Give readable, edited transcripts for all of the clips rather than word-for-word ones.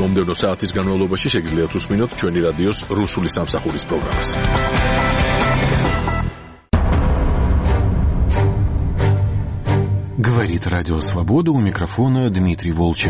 მომდევნო საათის განმავლობაში შეგიძლიათ უსმინოთ ჩვენი რადიოს რუსული სამსახურის პროგრამას. Говорит Радио Свобода, у микрофона Дмитрий Волчек.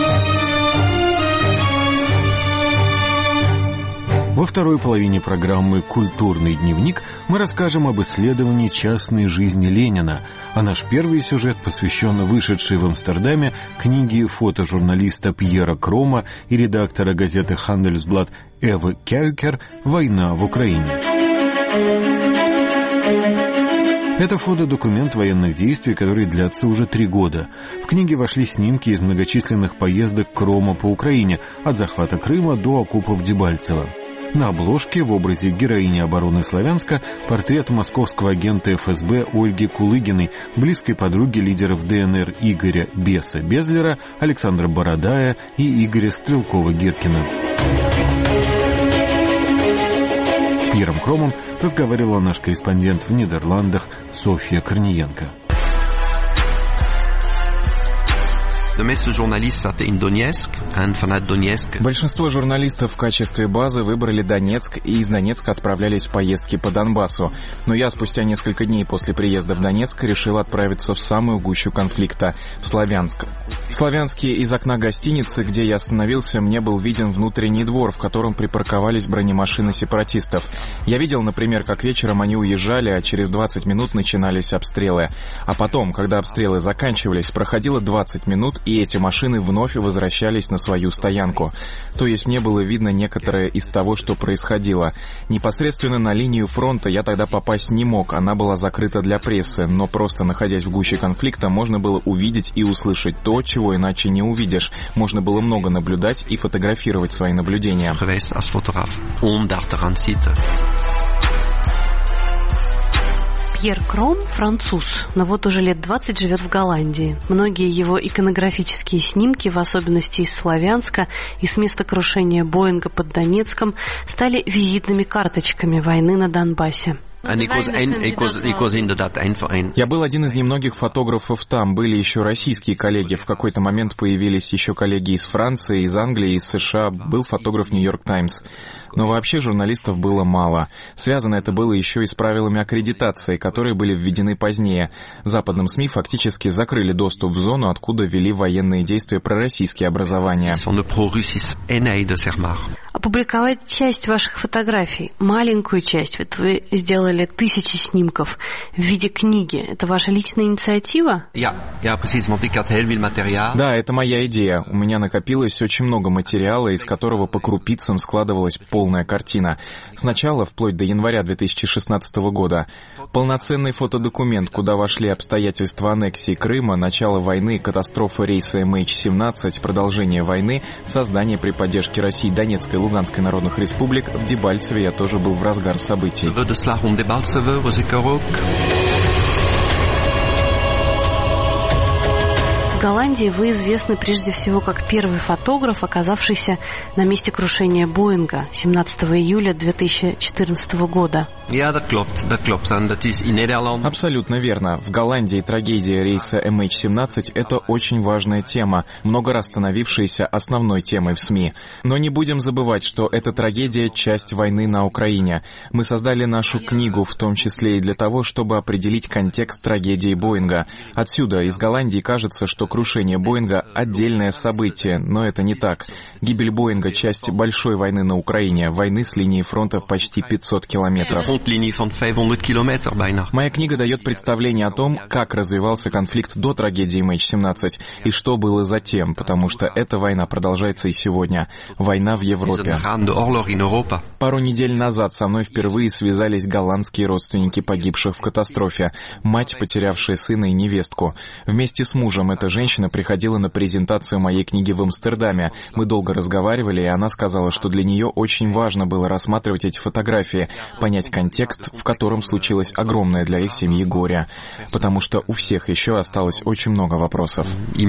Во второй половине программы «Культурный дневник» мы расскажем об исследовании частной жизни Ленина, а наш первый сюжет посвящен вышедшей в Амстердаме книге фотожурналиста Пьера Крома и редактора газеты «Handelsblad» Эвы Кяюкер «Война в Украине». Это фотодокумент военных действий, который длятся уже 3 года. В книге вошли снимки из многочисленных поездок Крома по Украине, от захвата Крыма до оккупов Дебальцево. На обложке в образе героини обороны Славянска портрет московского агента ФСБ Ольги Кулыгиной, близкой подруги лидеров ДНР Игоря «Беса» Безлера, Александра Бородая и Игоря Стрелкова-Гиркина. С Пьером Кромом разговаривала наш корреспондент в Нидерландах Софья Корниенко. Большинство журналистов в качестве базы выбрали Донецк и из Донецка отправлялись в поездки по Донбассу. Но я спустя несколько дней после приезда в Донецк решил отправиться в самую гущу конфликта, в Славянск. В Славянске из окна гостиницы, где я остановился, мне был виден внутренний двор, в котором припарковались бронемашины сепаратистов. Я видел, например, как вечером они уезжали, а через 20 минут начинались обстрелы. А потом, когда обстрелы заканчивались, проходило 20 минут, и эти машины вновь возвращались на свою стоянку. То есть мне было видно некоторое из того, что происходило. Непосредственно на линию фронта я тогда попасть не мог, она была закрыта для прессы, но просто находясь в гуще конфликта, можно было увидеть и услышать то, чего иначе не увидишь. Можно было много наблюдать и фотографировать свои наблюдения. Пьер Кром – француз, но вот уже лет 20 живет в Голландии. Многие его иконографические снимки, в особенности из Славянска и с места крушения Боинга под Донецком, стали визитными карточками войны на Донбассе. Я был один из немногих фотографов там, были еще российские коллеги, в какой-то момент появились еще коллеги из Франции, из Англии, из США, был фотограф Нью-Йорк Таймс. Но вообще журналистов было мало. Связано это было еще и с правилами аккредитации, которые были введены позднее. Западным СМИ фактически закрыли доступ в зону, откуда вели военные действия пророссийские образования. Опубликовать часть ваших фотографий, маленькую часть, вот вы сделали 1000 снимков в виде книги. Это ваша личная инициатива? Да, это моя идея. У меня накопилось очень много материала, из которого по крупицам складывалась полная картина. Сначала, вплоть до января 2016 года, полноценный фотодокумент, куда вошли обстоятельства аннексии Крыма, начало войны, катастрофа рейса MH17, продолжение войны, создание при поддержке России Донецкой и Луганской народных республик. В Дебальцеве я тоже был в разгар событий. В Голландии вы известны прежде всего как первый фотограф, оказавшийся на месте крушения Боинга 17 июля 2014 года. Абсолютно верно. В Голландии трагедия рейса MH17 – это очень важная тема, много раз становившаяся основной темой в СМИ. Но не будем забывать, что эта трагедия – часть войны на Украине. Мы создали нашу книгу, в том числе и для того, чтобы определить контекст трагедии Боинга. Отсюда, из Голландии, кажется, что крушение Боинга – отдельное событие, но это не так. Гибель Боинга – часть большой войны на Украине, войны с линией фронта в почти 500 километров. Моя книга дает представление о том, как развивался конфликт до трагедии MH17 и что было затем, потому что эта война продолжается и сегодня. Война в Европе. Пару недель назад со мной впервые связались голландские родственники погибших в катастрофе, мать, потерявшая сына и невестку. Вместе с мужем эта женщина приходила на презентацию моей книги в Амстердаме. Мы долго разговаривали, и она сказала, что для нее очень важно было рассматривать эти фотографии, понять контекст, в котором случилось огромное для их семьи горе, потому что у всех еще осталось очень много вопросов.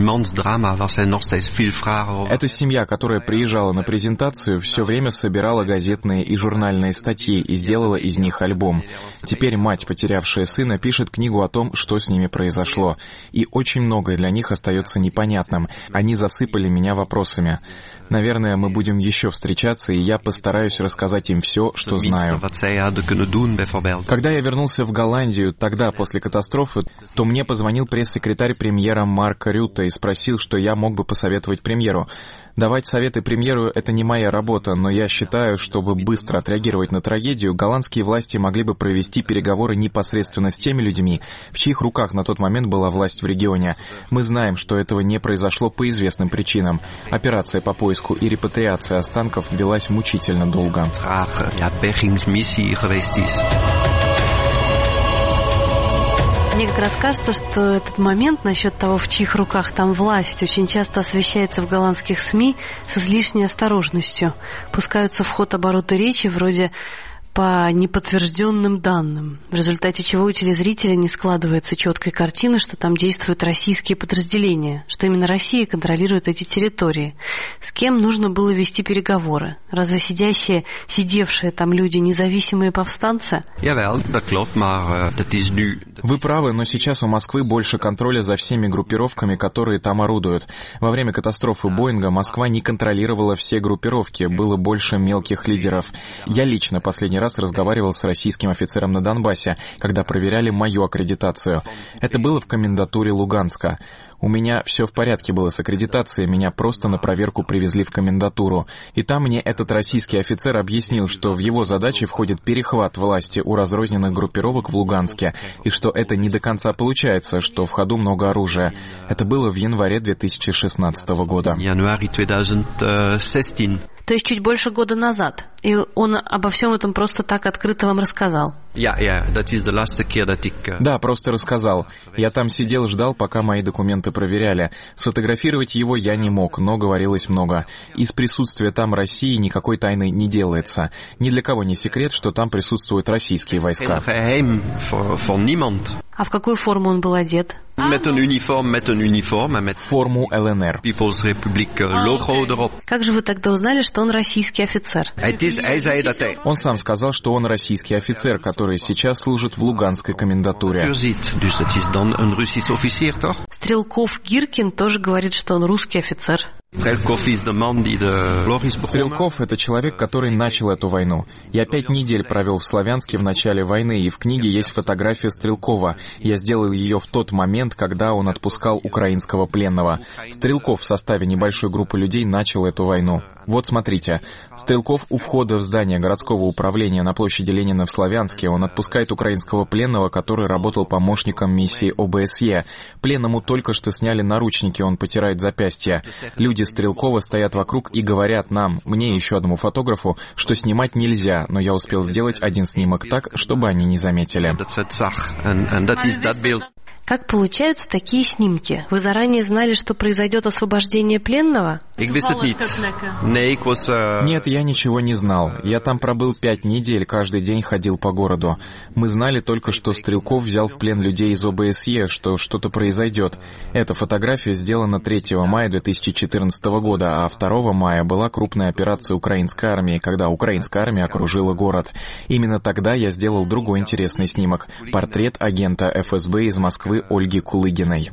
Эта семья, которая приезжала на презентацию, все время собирала газетные и журнальные статьи и сделала из них альбом. Теперь мать, потерявшая сына, пишет книгу о том, что с ними произошло. И очень многое для них остается непонятным. Они засыпали меня вопросами. Наверное, мы будем еще встречаться, и я постараюсь рассказать им все, что знаю. Когда я вернулся в Голландию, тогда, после катастрофы, то мне позвонил пресс-секретарь премьера Марк Рютте и спросил, что я мог бы посоветовать премьеру. Давать советы премьеру — это не моя работа, но я считаю, чтобы быстро отреагировать на трагедию, голландские власти могли бы провести переговоры непосредственно с теми людьми, в чьих руках на тот момент была власть в регионе. Мы знаем, что этого не произошло по известным причинам. Операция по поиску и репатриации останков велась мучительно долго. Мне как раз кажется, что этот момент насчет того, в чьих руках там власть, очень часто освещается в голландских СМИ с излишней осторожностью. Пускаются в ход обороты речи вроде по неподтвержденным данным, в результате чего у телезрителя не складывается четкой картины, что там действуют российские подразделения, что именно Россия контролирует эти территории. С кем нужно было вести переговоры? Разве сидевшие там люди независимые повстанцы? Вы правы, но сейчас у Москвы больше контроля за всеми группировками, которые там орудуют. Во время катастрофы Боинга Москва не контролировала все группировки, было больше мелких лидеров. Я лично последний раз разговаривал с российским офицером на Донбассе, когда проверяли мою аккредитацию. Это было в комендатуре Луганска. У меня все в порядке было с аккредитацией, меня просто на проверку привезли в комендатуру. И там мне этот российский офицер объяснил, что в его задачи входит перехват власти у разрозненных группировок в Луганске, и что это не до конца получается, что в ходу много оружия. Это было в январе 2016 года. То есть чуть больше года назад. И он обо всем этом просто так открыто вам рассказал? Да, просто рассказал. Я там сидел, ждал, пока мои документы проверяли. Сфотографировать его я не мог, но говорилось много. Из присутствия там России никакой тайны не делается. Ни для кого не секрет, что там присутствуют российские войска. А в какую форму он был одет? Форму ЛНР. Как же вы тогда узнали, что он российский офицер? Он сам сказал, что он российский офицер, который сейчас служит в Луганской комендатуре. Стрелков Гиркин тоже говорит, что он русский офицер. Стрелков — это человек, который начал эту войну. Я 5 недель провел в Славянске в начале войны, и в книге есть фотография Стрелкова. Я сделал ее в тот момент, когда он отпускал украинского пленного. Стрелков в составе небольшой группы людей начал эту войну. Вот смотрите. Стрелков у входа в здание городского управления на площади Ленина в Славянске. Он отпускает украинского пленного, который работал помощником миссии ОБСЕ. Пленному только что сняли наручники, он потирает запястья. Люди Стрелкова стоят вокруг и говорят нам, мне и еще одному фотографу, что снимать нельзя, но я успел сделать один снимок так, чтобы они не заметили. Как получаются такие снимки? Вы заранее знали, что произойдет освобождение пленного? Нет, я ничего не знал. Я там пробыл 5 недель, каждый день ходил по городу. Мы знали только, что Стрелков взял в плен людей из ОБСЕ, что что-то произойдет. Эта фотография сделана 3 мая 2014 года, а 2 мая была крупная операция украинской армии, когда украинская армия окружила город. Именно тогда я сделал другой интересный снимок — портрет агента ФСБ из Москвы Ольги Кулыгиной.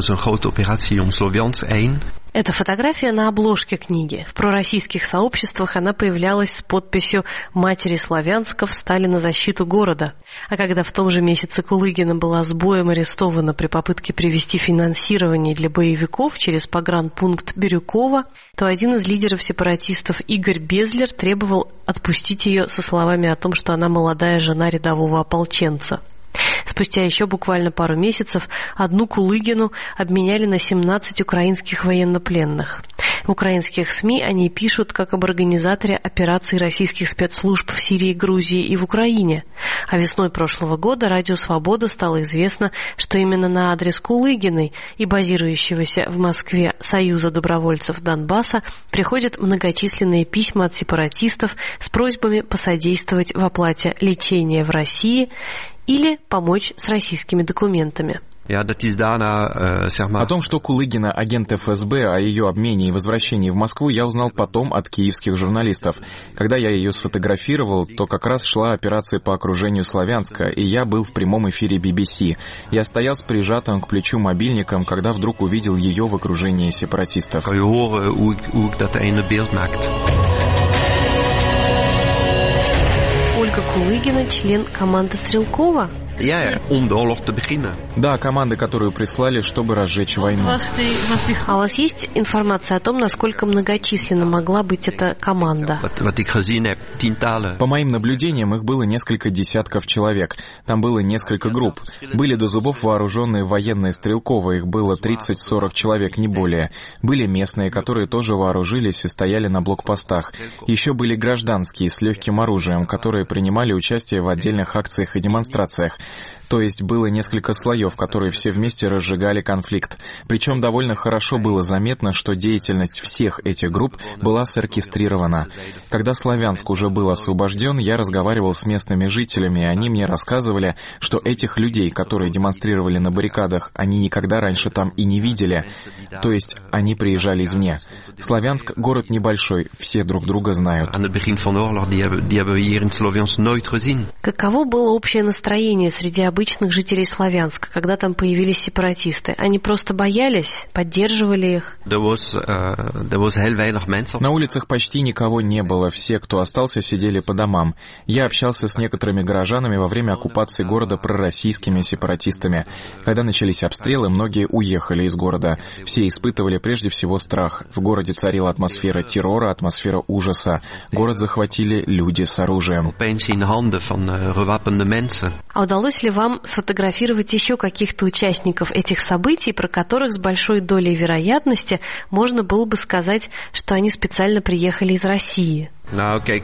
Эта фотография на обложке книги. В пророссийских сообществах она появлялась с подписью «Матери Славянска встали на защиту города». А когда в том же месяце Кулыгина была с боем арестована при попытке привести финансирование для боевиков через погранпункт Бирюкова, то один из лидеров сепаратистов Игорь Безлер требовал отпустить ее со словами о том, что она молодая жена рядового ополченца. Спустя еще буквально пару месяцев одну Кулыгину обменяли на 17 украинских военнопленных. В украинских СМИ они пишут как об организаторе операций российских спецслужб в Сирии, Грузии и в Украине. А весной прошлого года Радио Свобода стало известно, что именно на адрес Кулыгиной и базирующегося в Москве Союза добровольцев Донбасса приходят многочисленные письма от сепаратистов с просьбами посодействовать в оплате лечения в России или помочь с российскими документами. О том, что Кулыгина агент ФСБ, о ее обмене и возвращении в Москву я узнал потом от киевских журналистов. Когда я ее сфотографировал, то как раз шла операция по окружению Славянска, и я был в прямом эфире BBC. Я стоял с прижатым к плечу мобильником, когда вдруг увидел ее в окружении сепаратистов. Ольга Кулыгина, член команды Стрелкова? Да, команды, которую прислали, чтобы разжечь войну. А у вас есть информация о том, насколько многочисленна могла быть эта команда? По моим наблюдениям, их было несколько десятков человек. Там было несколько групп. Были до зубов вооруженные военные стрелковые, их было 30-40 человек, не более. Были местные, которые тоже вооружились и стояли на блокпостах. Еще были гражданские с легким оружием, которые принимали участие в отдельных акциях и демонстрациях. То есть было несколько слоев, которые все вместе разжигали конфликт. Причем довольно хорошо было заметно, что деятельность всех этих групп была соркестрирована. Когда Славянск уже был освобожден, я разговаривал с местными жителями, и они мне рассказывали, что этих людей, которые демонстрировали на баррикадах, они никогда раньше там и не видели. То есть они приезжали извне. Славянск — город небольшой, все друг друга знают. Каково было общее настроение среди обычных жителей Славянска, когда там появились сепаратисты? Они просто боялись, поддерживали их? На улицах почти никого не было, все, кто остался, сидели по домам. Я общался с некоторыми горожанами во время оккупации города пророссийскими сепаратистами. Когда начались обстрелы, многие уехали из города. Все испытывали прежде всего страх. В городе царила атмосфера террора, атмосфера ужаса. Город захватили люди с оружием. А удалось ли вам сфотографировать еще каких-то участников этих событий, про которых с большой долей вероятности можно было бы сказать, что они специально приехали из России? У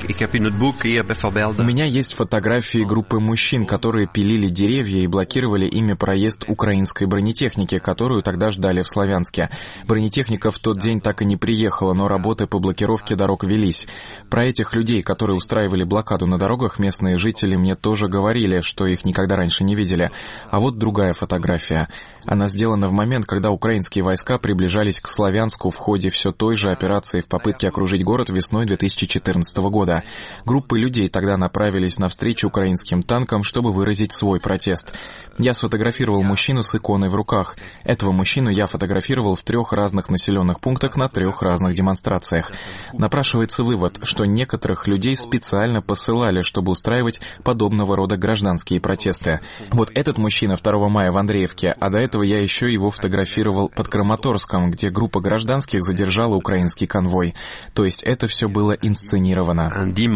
меня есть фотографии группы мужчин, которые пилили деревья и блокировали ими проезд украинской бронетехники, которую тогда ждали в Славянске. Бронетехника в тот день так и не приехала, но работы по блокировке дорог велись. Про этих людей, которые устраивали блокаду на дорогах, местные жители мне тоже говорили, что их никогда раньше не видели. А вот другая фотография. Она сделана в момент, когда украинские войска приближались к Славянску в ходе все той же операции в попытке окружить город весной 2014 года. Группы людей тогда направились навстречу украинским танкам, чтобы выразить свой протест. Я сфотографировал мужчину с иконой в руках. Этого мужчину я фотографировал в 3 разных населенных пунктах на 3 разных демонстрациях. Напрашивается вывод, что некоторых людей специально посылали, чтобы устраивать подобного рода гражданские протесты. Вот этот мужчина 2 мая в Андреевке, а до этого я еще его фотографировал под Краматорском, где группа гражданских задержала украинский конвой. То есть это все было инсценировано.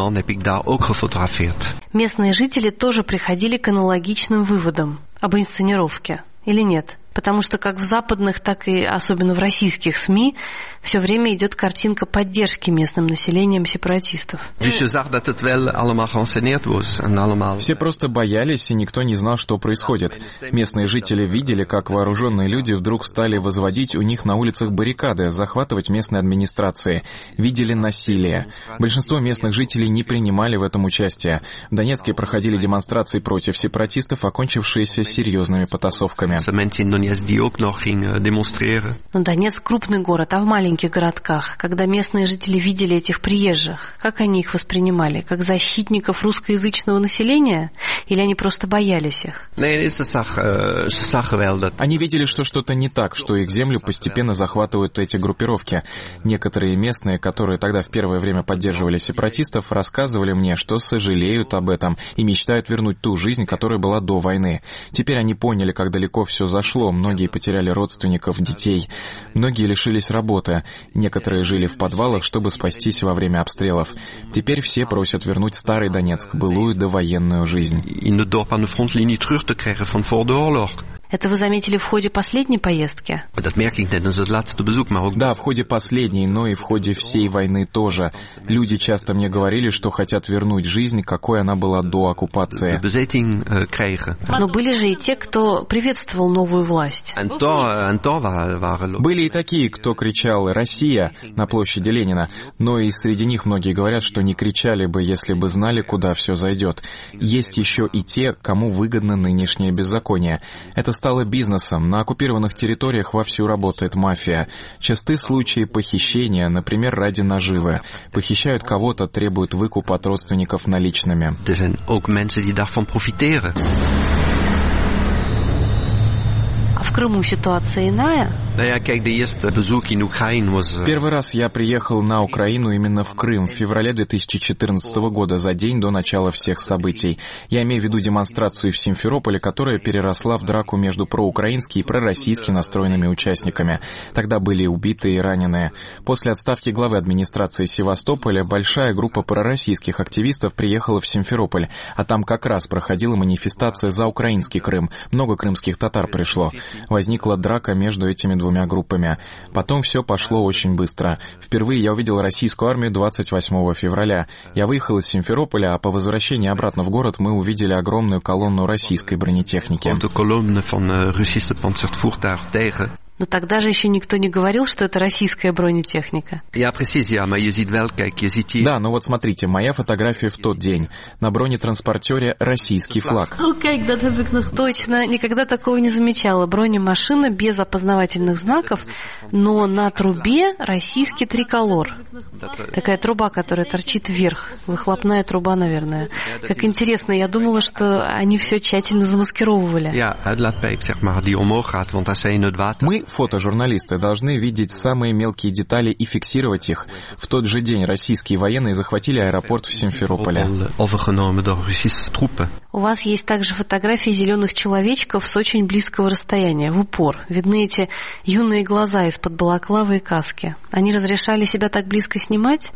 Местные жители тоже приходили к аналогичным выводам об инсценировке, или нет? Потому что как в западных, так и особенно в российских СМИ все время идет картинка поддержки местным населением сепаратистов. Все просто боялись, и никто не знал, что происходит. Местные жители видели, как вооруженные люди вдруг стали возводить у них на улицах баррикады, захватывать местные администрации. Видели насилие. Большинство местных жителей не принимали в этом участие. В Донецке проходили демонстрации против сепаратистов, окончившиеся серьезными потасовками. Но Донецк крупный город, а в маленьких городках, когда местные жители видели этих приезжих, как они их воспринимали? Как защитников русскоязычного населения? Или они просто боялись их? Они видели, что что-то не так, что их землю постепенно захватывают эти группировки. Некоторые местные, которые тогда в первое время поддерживали сепаратистов, рассказывали мне, что сожалеют об этом и мечтают вернуть ту жизнь, которая была до войны. Теперь они поняли, как далеко все зашло. Многие потеряли родственников, детей. Многие лишились работы. Некоторые жили в подвалах, чтобы спастись во время обстрелов. Теперь все просят вернуть старый Донецк, былую довоенную жизнь. Это вы заметили в ходе последней поездки? Да, в ходе последней, но и в ходе всей войны тоже. Люди часто мне говорили, что хотят вернуть жизнь, какой она была до оккупации. Но были же и те, кто приветствовал новую власть. Были и такие, кто кричал «Россия» на площади Ленина, но и среди них многие говорят, что не кричали бы, если бы знали, куда все зайдет. Есть еще и те, кому выгодно нынешнее беззаконие. Это стало бизнесом. На оккупированных территориях вовсю работает мафия. Часты случаи похищения, например, ради наживы. Похищают кого-то, требуют выкуп от родственников наличными. Er zijn ook mensen die daarvan profiteren. В Крыму ситуация иная? Первый раз я приехал на Украину именно в Крым в феврале 2014 года, за день до начала всех событий. Я имею в виду демонстрацию в Симферополе, которая переросла в драку между проукраински и пророссийски настроенными участниками. Тогда были убиты и раненые. После отставки главы администрации Севастополя большая группа пророссийских активистов приехала в Симферополь, а там как раз проходила манифестация за украинский Крым. Много крымских татар пришло. Возникла драка между этими двумя группами. Потом все пошло очень быстро. Впервые я увидел российскую армию 28 февраля. Я выехал из Симферополя, а по возвращении обратно в город мы увидели огромную колонну российской бронетехники. Но тогда же еще никто не говорил, что это российская бронетехника. Да, но вот смотрите, моя фотография в тот день. На бронетранспортере российский флаг. Точно, никогда такого не замечала. Бронемашина без опознавательных знаков, но на трубе российский триколор. Такая труба, которая торчит вверх. Выхлопная труба, наверное. Как интересно, я думала, что они все тщательно замаскировывали. Мы, фотожурналисты, должны видеть самые мелкие детали и фиксировать их. В тот же день российские военные захватили аэропорт в Симферополе. У вас есть также фотографии зеленых человечков с очень близкого расстояния, в упор. Видны эти юные глаза из-под балаклавы и каски. Они разрешали себя так близко снимать?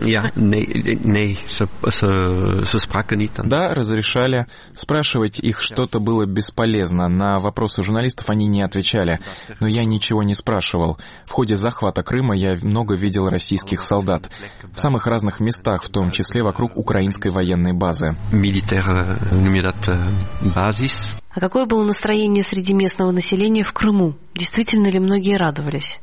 Да, разрешали. Спрашивать их что-то было бесполезно. На вопросы журналистов они не отвечали. Но я ничего не спрашивал. В ходе захвата Крыма я много видел российских солдат. В самых разных местах, в том числе вокруг украинской военной базы. А какое было настроение среди местного населения в Крыму? Действительно ли многие радовались?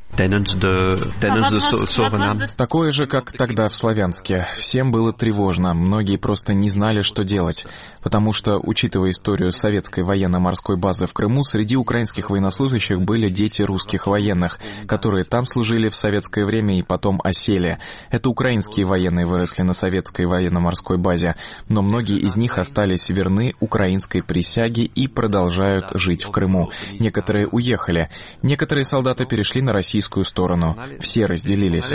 Такое же, как тогда в Славянске. Всем было тревожно. Многие просто не знали, что делать. Потому что, учитывая историю советской военно-морской базы в Крыму, среди украинских военнослужащих были дети русских военных, которые там служили в советское время и потом осели. Это украинские военные выросли на советской военно-морской базе, но многие из них остались верны украинской присяге и продолжают жить в Крыму. Некоторые уехали. Некоторые солдаты перешли на российскую сторону. Все разделились.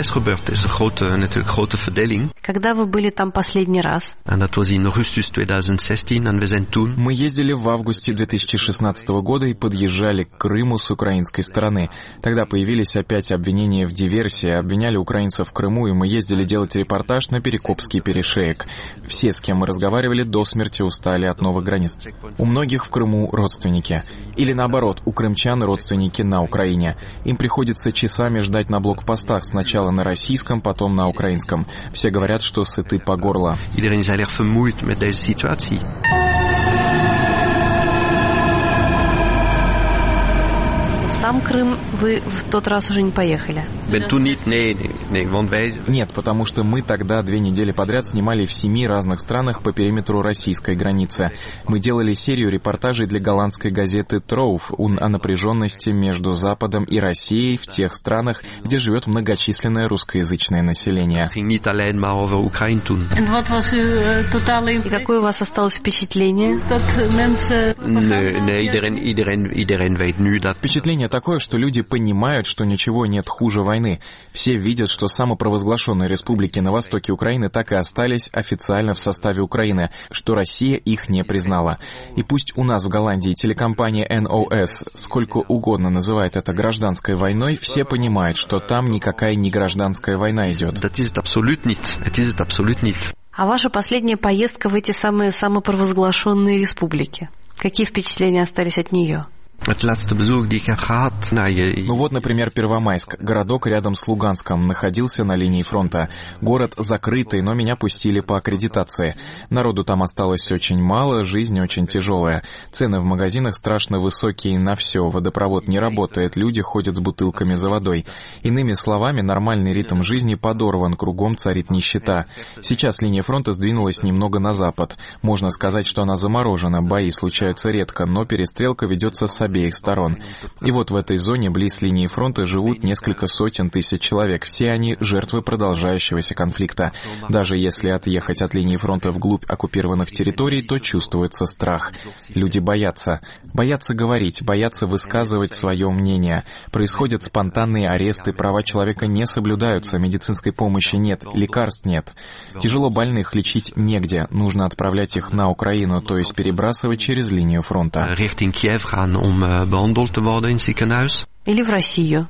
Когда вы были там последний раз? Мы ездили в августе 2016 года и подъезжали к Крыму с украинской стороны. Тогда появились опять обвинения в диверсии, обвиняли украинцев в Крыму, и мы ездили делать репортаж на Перекопский перешеек. Все, с кем мы разговаривали, до смерти устали от новых границ. У многих в Крыму родственники. Или наоборот, у крымчан родственники на Украине. Им приходится часами ждать на блокпостах, сначала на российском, потом на украинском. Все говорят, что сыты по горло. В сам Крым вы в тот раз уже не поехали? Нет, потому что мы тогда 2 недели подряд снимали в 7 разных странах по периметру российской границы. Мы делали серию репортажей для голландской газеты «Троуф» о напряженности между Западом и Россией в тех странах, где живет многочисленное русскоязычное население. И какое у вас осталось впечатление? Впечатление такое, что люди понимают, что ничего нет хуже войны. Все видят, что самопровозглашенные республики на востоке Украины так и остались официально в составе Украины, что Россия их не признала. И пусть у нас в Голландии телекомпания NOS сколько угодно называет это гражданской войной, все понимают, что там никакая не гражданская война идет. А ваша последняя поездка в эти самые самопровозглашенные республики? Какие впечатления остались от нее? Ну вот, например, Первомайск, городок рядом с Луганском, находился на линии фронта. Город закрытый, но меня пустили по аккредитации. Народу там осталось очень мало, жизнь очень тяжелая. Цены в магазинах страшно высокие на все, водопровод не работает, люди ходят с бутылками за водой. Иными словами, нормальный ритм жизни подорван, кругом царит нищета. Сейчас линия фронта сдвинулась немного на запад. Можно сказать, что она заморожена, бои случаются редко, но перестрелка ведется с обеих обеих сторон. И вот в этой зоне близ линии фронта живут несколько сотен тысяч человек. Все они жертвы продолжающегося конфликта. Даже если отъехать от линии фронта вглубь оккупированных территорий, то чувствуется страх. Люди боятся. Боятся говорить, боятся высказывать свое мнение. Происходят спонтанные аресты, права человека не соблюдаются, медицинской помощи нет, лекарств нет. Тяжело больных лечить негде, нужно отправлять их на Украину, то есть перебрасывать через линию фронта. Или в Россию.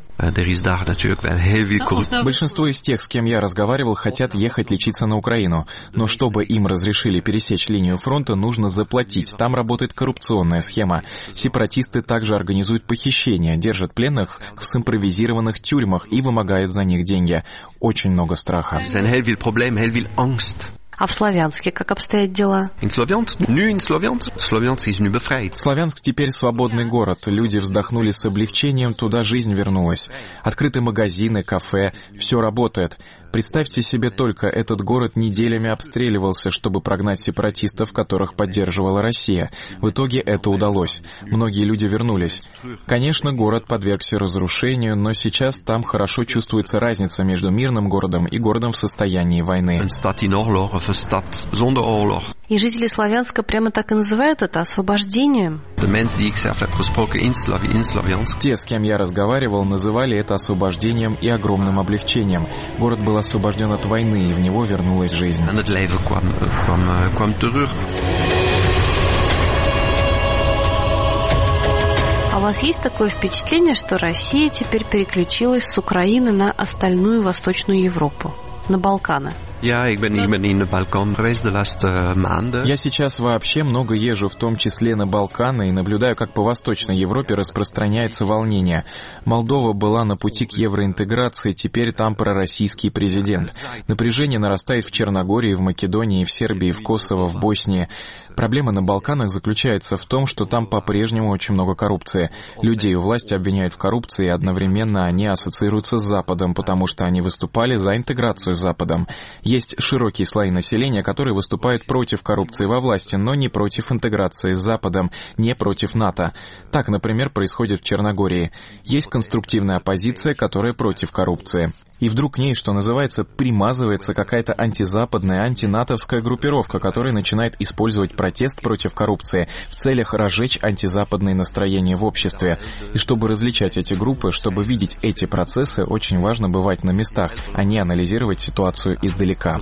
Большинство из тех, с кем я разговаривал, хотят ехать лечиться на Украину. Но чтобы им разрешили пересечь линию фронта, нужно заплатить. Там работает коррупционная схема. Сепаратисты также организуют похищения, держат пленных в симпровизированных тюрьмах и вымогают за них деньги. Очень много страха. А в Славянске как обстоят дела? Славянск теперь свободный город. Люди вздохнули с облегчением, туда жизнь вернулась. Открыты магазины, кафе, все работает. Представьте себе только, этот город неделями обстреливался, чтобы прогнать сепаратистов, которых поддерживала Россия. В итоге это удалось. Многие люди вернулись. Конечно, город подвергся разрушению, но сейчас там хорошо чувствуется разница между мирным городом и городом в состоянии войны. И жители Славянска прямо так и называют это освобождением? Те, с кем я разговаривал, называли это освобождением и огромным облегчением. Город был освобожден от войны, и в него вернулась жизнь. А у вас есть такое впечатление, что Россия теперь переключилась с Украины на остальную Восточную Европу, на Балканы? Ja, ik ben in de Balkan geweest de laatste maanden. Я сейчас вообще много езжу, в том числе на Балканы, и наблюдаю, как по Восточной Европе распространяется волнение. Молдова была на пути к евроинтеграции, теперь там пророссийский президент. Напряжение нарастает в Черногории, в Македонии, в Сербии, в Косово, в Боснии. Проблема на Балканах заключается в том, что там по-прежнему очень много коррупции. Людей у власти обвиняют в коррупции, и одновременно они ассоциируются с Западом, потому что они выступали за интеграцию с Западом. Есть широкие слои населения, которые выступают против коррупции во власти, но не против интеграции с Западом, не против НАТО. Так, например, происходит в Черногории. Есть конструктивная оппозиция, которая против коррупции. И вдруг к ней, что называется, примазывается какая-то антизападная, антинатовская группировка, которая начинает использовать протест против коррупции в целях разжечь антизападные настроения в обществе. И чтобы различать эти группы, чтобы видеть эти процессы, очень важно бывать на местах, а не анализировать ситуацию издалека.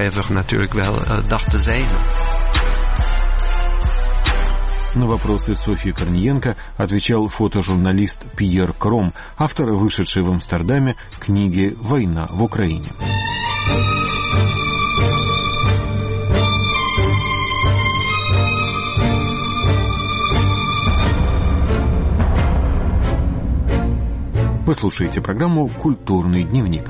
На вопросы Софьи Корниенко отвечал фотожурналист Пьер Кром, автор вышедшей в Амстердаме книги «Война в Украине». Вы слушаете программу «Культурный дневник».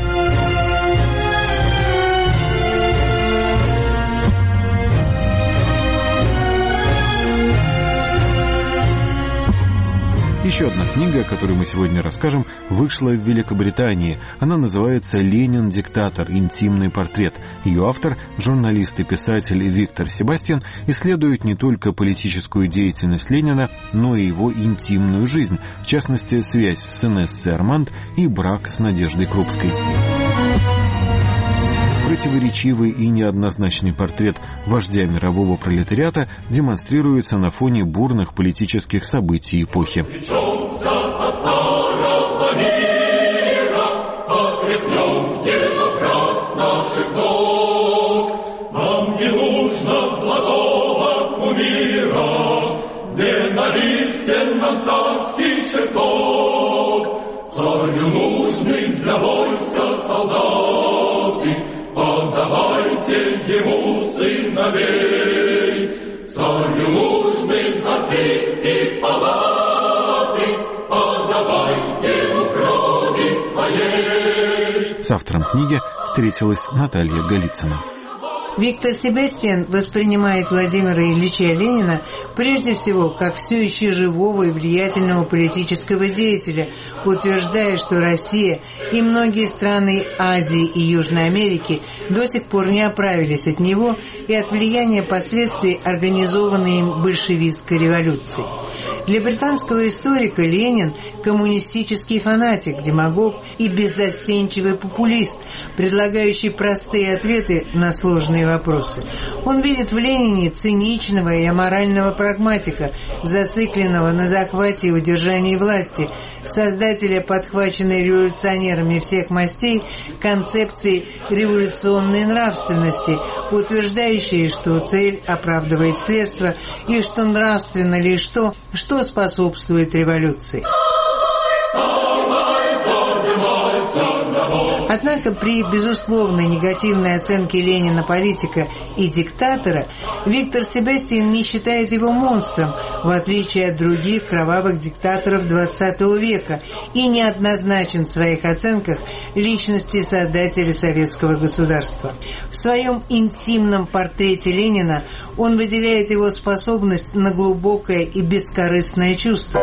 Еще одна книга, о которой мы сегодня расскажем, вышла в Великобритании. Она называется «Ленин. Диктатор. Интимный портрет». Ее автор, журналист и писатель Виктор Себастьян, исследует не только политическую деятельность Ленина, но и его интимную жизнь, в частности, связь с инессой Арманд и брак с Надеждой Крупской. Противоречивый и неоднозначный портрет вождя мирового пролетариата демонстрируется на фоне бурных политических событий эпохи. Подавайте ему сыновей, царю нужны дворцы и палаты, подавайте ему крови своей. С автором книги встретилась Наталья Голицына. Виктор Себастьян воспринимает Владимира Ильича Ленина прежде всего как все еще живого и влиятельного политического деятеля, утверждая, что Россия и многие страны Азии и Южной Америки до сих пор не оправились от него и от влияния последствий организованной им большевистской революции. Для британского историка Ленин – коммунистический фанатик, демагог и беззастенчивый популист, предлагающий простые ответы на сложные вопросы. Он видит в Ленине циничного и аморального прагматика, зацикленного на захвате и удержании власти, создателя подхваченной революционерами всех мастей концепции революционной нравственности, утверждающей, что цель оправдывает средства и что нравственно лишь то, что способствует революции. Однако при безусловной негативной оценке Ленина политика и диктатора Виктор Себастьян не считает его монстром, в отличие от других кровавых диктаторов XX века, и неоднозначен в своих оценках личности создателя советского государства. В своем интимном портрете Ленина он выделяет его способность на глубокое и бескорыстное чувство.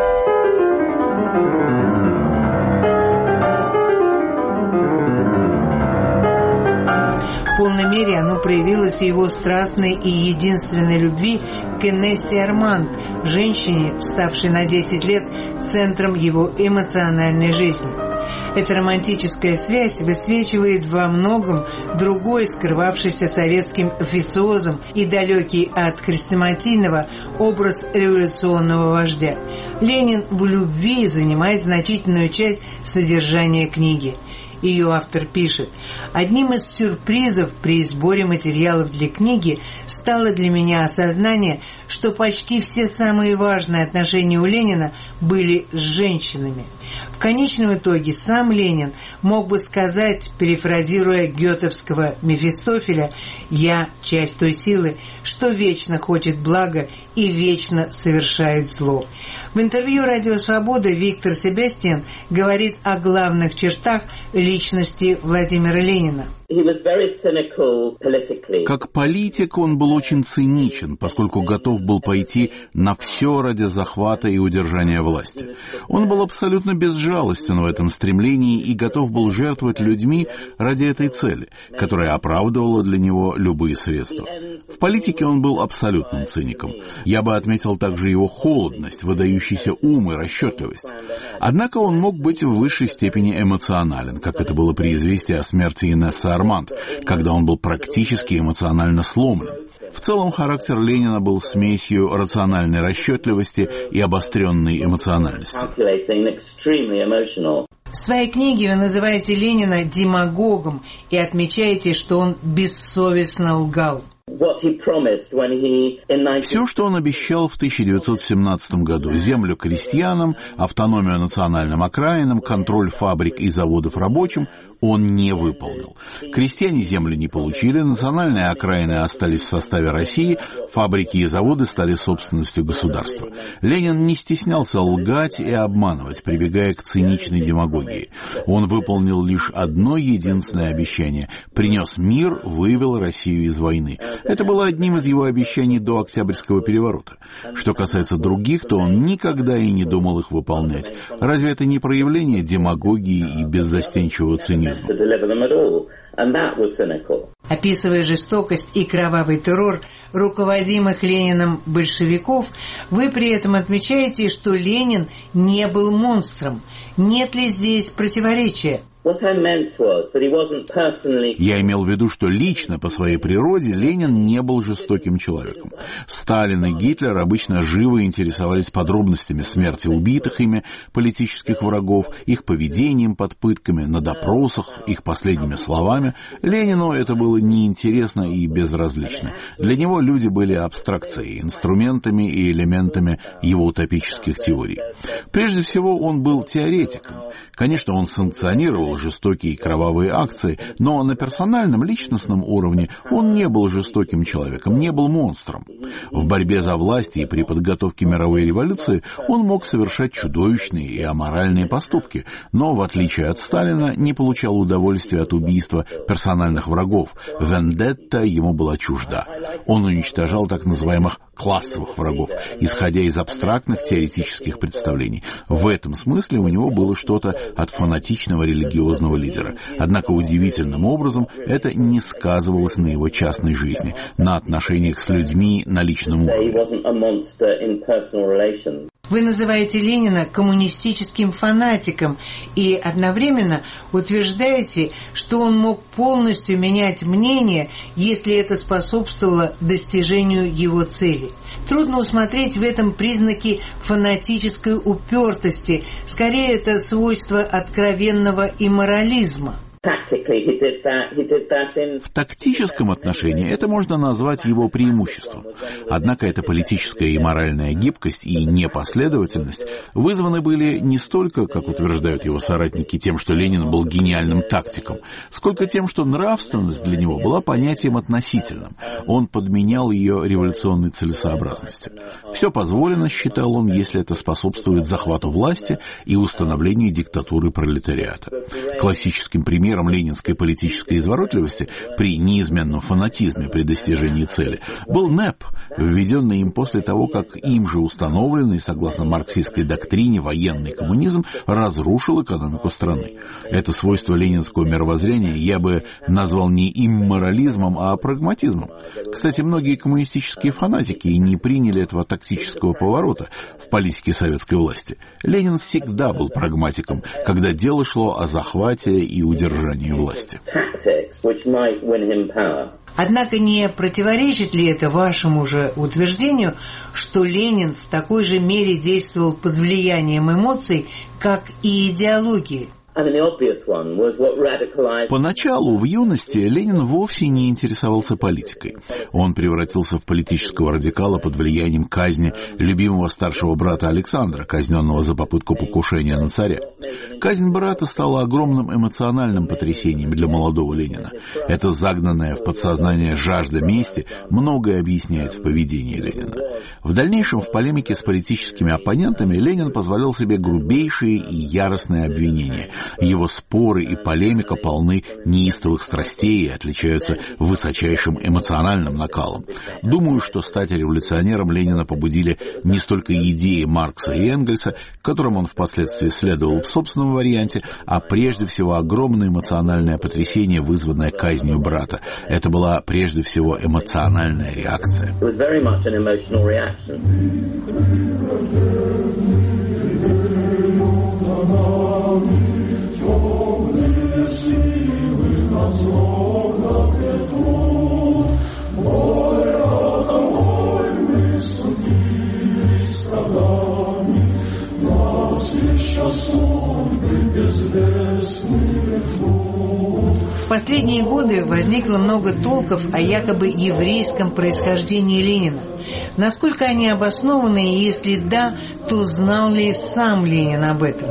В полной мере оно проявилось в его страстной и единственной любви к Инессе Арманд, женщине, ставшей на 10 лет центром его эмоциональной жизни. Эта романтическая связь высвечивает во многом другой, скрывавшийся советским официозом и далекий от хрестоматийного образ революционного вождя. Ленин в любви занимает значительную часть содержания книги. Ее автор пишет: «Одним из сюрпризов при сборе материалов для книги стало для меня осознание, что почти все самые важные отношения у Ленина были с женщинами. В конечном итоге сам Ленин мог бы сказать, перефразируя гётовского Мефистофеля: «Я часть той силы, что вечно хочет блага и вечно совершает зло». В интервью «Радио Свобода» Виктор Себастьян говорит о главных чертах личности Владимира Ленина. Как политик он был очень циничен, поскольку готов был пойти на все ради захвата и удержания власти. Он был абсолютно безжалостен в этом стремлении и готов был жертвовать людьми ради этой цели, которая оправдывала для него любые средства. В политике он был абсолютным циником. Я бы отметил также его холодность, выдающийся ум и расчетливость. Однако он мог быть в высшей степени эмоционален, как это было при известии о смерти Инессы Арманд, когда он был практически эмоционально сломлен. В целом характер Ленина был смесью рациональной расчетливости и обостренной эмоциональности. В своей книге вы называете Ленина демагогом и отмечаете, что он бессовестно лгал. Все, что он обещал в 1917 году: землю крестьянам, автономию национальным окраинам, контроль фабрик и заводов рабочим, он не выполнил. Крестьяне землю не получили, национальные окраины остались в составе России, фабрики и заводы стали собственностью государства. Ленин не стеснялся лгать и обманывать, прибегая к циничной демагогии. Он выполнил лишь одно единственное обещание: принес мир, вывел Россию из войны. Это было одним из его обещаний до Октябрьского переворота. Что касается других, то он никогда и не думал их выполнять. Разве это не проявление демагогии и беззастенчивого цинизма? Описывая жестокость и кровавый террор руководимых Лениным большевиков, вы при этом отмечаете, что Ленин не был монстром. Нет ли здесь противоречия? Я имел в виду, что лично по своей природе Ленин не был жестоким человеком. Сталин и Гитлер обычно живо интересовались подробностями смерти убитых ими политических врагов, их поведением под пытками, на допросах, их последними словами. Ленину это было неинтересно и безразлично. Для него люди были абстракцией, инструментами и элементами его утопических теорий. Прежде всего, он был теоретиком. Конечно, он санкционировал жестокие и кровавые акции, но на персональном, личностном уровне он не был жестоким человеком, не был монстром. В борьбе за власть и при подготовке мировой революции он мог совершать чудовищные и аморальные поступки, но, в отличие от Сталина, не получал удовольствия от убийства персональных врагов. Вендетта ему была чужда. Он уничтожал так называемых классовых врагов, исходя из абстрактных теоретических представлений. В этом смысле у него было что-то от фанатичного религиозного лидера. Однако удивительным образом это не сказывалось на его частной жизни, на отношениях с людьми на личном уровне. Вы называете Ленина коммунистическим фанатиком и одновременно утверждаете, что он мог полностью менять мнение, если это способствовало достижению его цели. Трудно усмотреть в этом признаки фанатической упертости, скорее это свойство откровенного имморализма. В тактическом отношении это можно назвать его преимуществом. Однако эта политическая и моральная гибкость и непоследовательность вызваны были не столько, как утверждают его соратники, тем, что Ленин был гениальным тактиком, сколько тем, что нравственность для него была понятием относительным. Он подменял ее революционной целесообразности. Все позволено, считал он, если это способствует захвату власти и установлению диктатуры пролетариата. Классическим примером ленинской политической изворотливости при неизменном фанатизме при достижении цели был НЭП, введенный им после того, как им же установленный, согласно марксистской доктрине, военный коммунизм разрушил экономику страны. Это свойство ленинского мировоззрения я бы назвал не имморализмом, а прагматизмом. Кстати, многие коммунистические фанатики не приняли этого тактического поворота в политике советской власти. Ленин всегда был прагматиком, когда дело шло о захвате и удержании власти. Однако не противоречит ли это вашему же утверждению, что Ленин в такой же мере действовал под влиянием эмоций, как и идеологии? Поначалу, в юности, Ленин вовсе не интересовался политикой. Он превратился в политического радикала под влиянием казни любимого старшего брата Александра, казненного за попытку покушения на царя. Казнь брата стала огромным эмоциональным потрясением для молодого Ленина. Эта загнанная в подсознание жажда мести многое объясняет в поведении Ленина. В дальнейшем в полемике с политическими оппонентами Ленин позволял себе грубейшие и яростные обвинения. Его споры и полемика полны неистовых страстей и отличаются высочайшим эмоциональным накалом. Думаю, что стать революционером Ленина побудили не столько идеи Маркса и Энгельса, которым он впоследствии следовал в собственном варианте, а прежде всего огромное эмоциональное потрясение, вызванное казнью брата. Это была прежде всего эмоциональная реакция. В последние годы возникло много толков о якобы еврейском происхождении Ленина. Насколько они обоснованы, и если да, то знал ли сам Ленин об этом?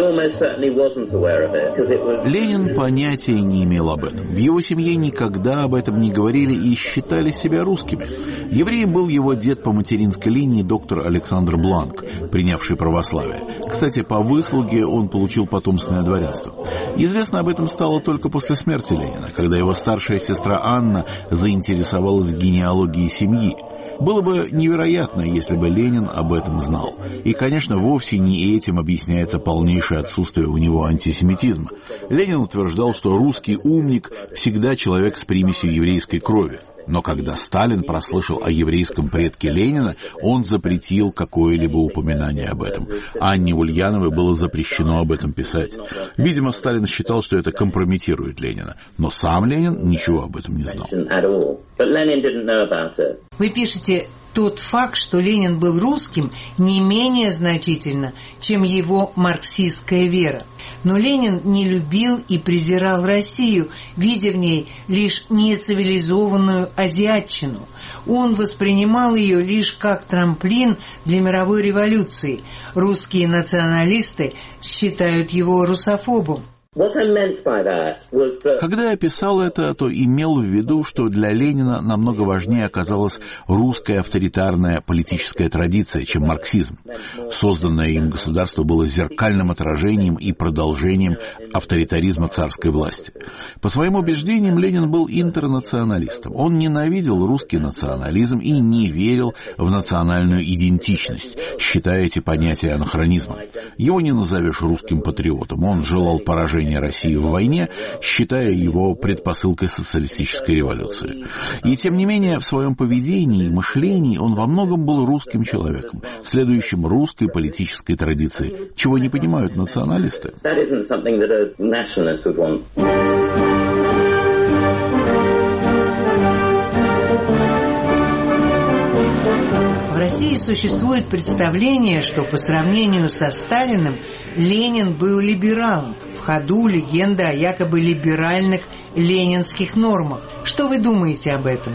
Ленин понятия не имел об этом. В его семье никогда об этом не говорили и считали себя русскими. Евреем был его дед по материнской линии доктор Александр Бланк, принявший православие. Кстати, по выслуге он получил потомственное дворянство. Известно об этом стало только после смерти Ленина, когда его старшая сестра Анна заинтересовалась генеалогией семьи. Было бы невероятно, если бы Ленин об этом знал. И, конечно, вовсе не этим объясняется полнейшее отсутствие у него антисемитизма. Ленин утверждал, что русский умник всегда человек с примесью еврейской крови. Но когда Сталин прослышал о еврейском предке Ленина, он запретил какое-либо упоминание об этом. Анне Ульяновой было запрещено об этом писать. Видимо, Сталин считал, что это компрометирует Ленина. Но сам Ленин ничего об этом не знал. Вы пишете, тот факт, что Ленин был русским, не менее значительно, чем его марксистская вера. Но Ленин не любил и презирал Россию, видя в ней лишь нецивилизованную азиатчину. Он воспринимал ее лишь как трамплин для мировой революции. Русские националисты считают его русофобом. Когда я писал это, то имел в виду, что для Ленина намного важнее оказалась русская авторитарная политическая традиция, чем марксизм. Созданное им государство было зеркальным отражением и продолжением авторитаризма царской власти. По своим убеждениям, Ленин был интернационалистом. Он ненавидел русский национализм и не верил в национальную идентичность, считая эти понятия анахронизмом. Его не назовешь русским патриотом. Он желал поражения поражения России в войне, считая его предпосылкой социалистической революции. И тем не менее, в своем поведении и мышлении он во многом был русским человеком, следующим русской политической традиции, чего не понимают националисты. В России существует представление, что по сравнению со Сталиным Ленин был либералом. В ходу легенда о якобы либеральных ленинских нормах. Что вы думаете об этом?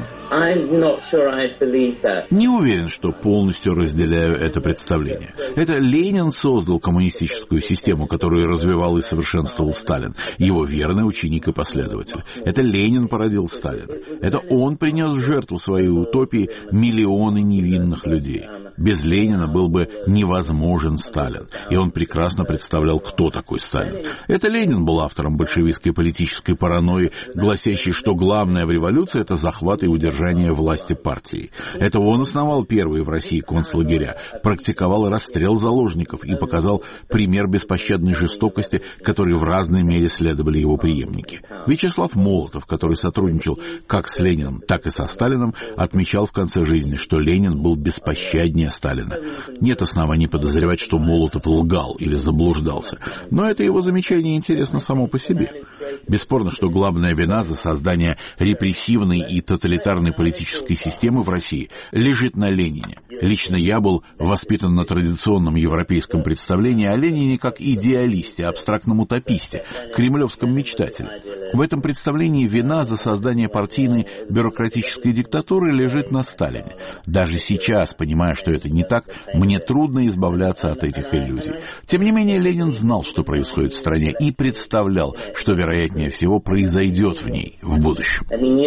Не уверен, что полностью разделяю это представление. Это Ленин создал коммунистическую систему, которую развивал и совершенствовал Сталин, его верный ученик и последователь. Это Ленин породил Сталина. Это он принес в жертву своей утопии миллионы невинных людей. Без Ленина был бы невозможен Сталин, и он прекрасно представлял, кто такой Сталин. Это Ленин был автором большевистской политической паранойи, гласящей, что главное в революции – это захват и удержание власти партии. Это он основал первые в России концлагеря, практиковал расстрел заложников и показал пример беспощадной жестокости, которой в разной мере следовали его преемники. Вячеслав Молотов, который сотрудничал как с Лениным, так и со Сталиным, отмечал в конце жизни, что Ленин был беспощаднее Сталина. Нет оснований подозревать, что Молотов лгал или заблуждался, но это его замечание интересно само по себе. Бесспорно, что главная вина за создание репрессивной и тоталитарной политической системы в России лежит на Ленине. Лично я был воспитан на традиционном европейском представлении о Ленине как идеалисте, абстрактном утописте, кремлевском мечтателе. В этом представлении вина за создание партийной бюрократической диктатуры лежит на Сталине. Даже сейчас, понимая, что это не так, мне трудно избавляться от этих иллюзий. Тем не менее, Ленин знал, что происходит в стране, и представлял, что, вероятнее всего, произойдет в ней в будущем.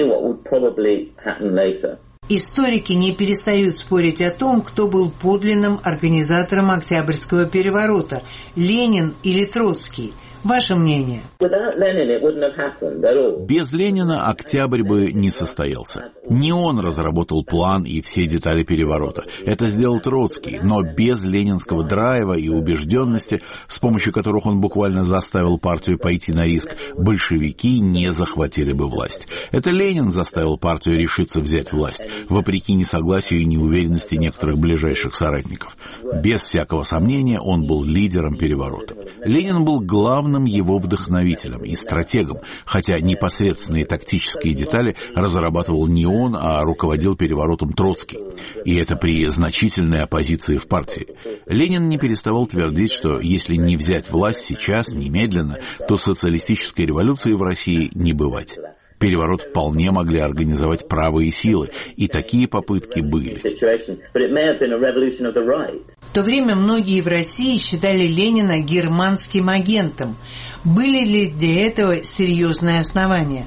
Историки не перестают спорить о том, кто был подлинным организатором Октябрьского переворота – Ленин или Троцкий. Ваше мнение? Без Ленина Октябрь бы не состоялся. Не он разработал план и все детали переворота. Это сделал Троцкий, но без ленинского драйва и убежденности, с помощью которых он буквально заставил партию пойти на риск, большевики не захватили бы власть. Это Ленин заставил партию решиться взять власть, вопреки несогласию и неуверенности некоторых ближайших соратников. Без всякого сомнения он был лидером переворота. Ленин был главным его вдохновителем и стратегом, хотя непосредственные тактические детали разрабатывал не он, а руководил переворотом Троцкий. И это при значительной оппозиции в партии. Ленин не переставал твердить, что если не взять власть сейчас, немедленно, то социалистической революции в России не бывать. Переворот вполне могли организовать правые силы, и такие попытки были. В то время многие в России считали Ленина германским агентом. Были ли для этого серьезные основания?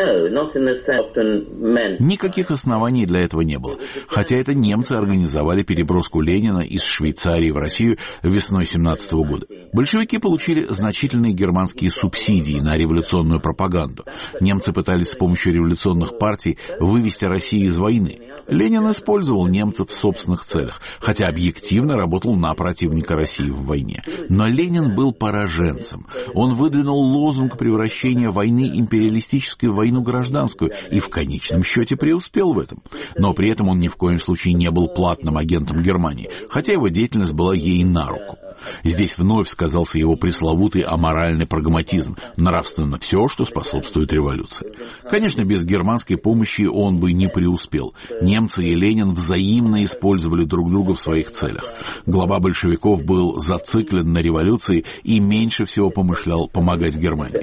Никаких оснований для этого не было. Хотя это немцы организовали переброску Ленина из Швейцарии в Россию весной 1917 года. Большевики получили значительные германские субсидии на революционную пропаганду. Немцы пытались с помощью революционных партий вывести Россию из войны. Ленин использовал немцев в собственных целях, хотя объективно работал на противника России в войне. Но Ленин был пораженцем. Он выдвинул лозунг превращения войны империалистической в войну гражданскую и в конечном счете преуспел в этом. Но при этом он ни в коем случае не был платным агентом Германии, хотя его деятельность была ей на руку. Здесь вновь сказался его пресловутый аморальный прагматизм, нравственно все, что способствует революции. Конечно, без германской помощи он бы не преуспел. Немцы и Ленин взаимно использовали друг друга в своих целях. Глава большевиков был зациклен на революции и меньше всего помышлял помогать Германии.